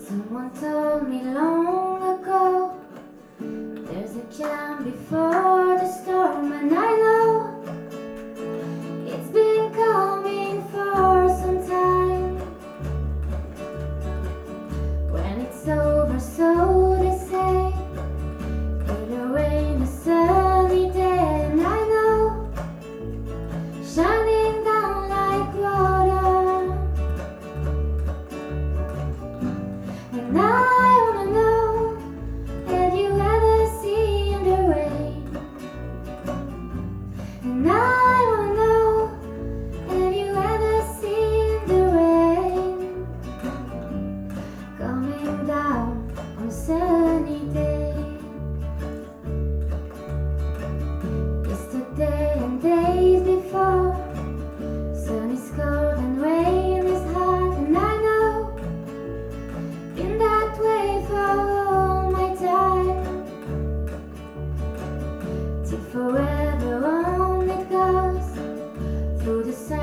Someone told me long ago, there's a calm before the storm, and I know it's been coming for some time. When it's over, so they say, it'll rain a sunny day, and I know, shining down like water. And I wanna know, have you ever seen the rain? And I wanna know, have you ever seen the rain coming down on a sunny day? Yesterday and days before, sun is cold and rain is hot, and I know, been that way for all my time. Till forever on it goes, through the sun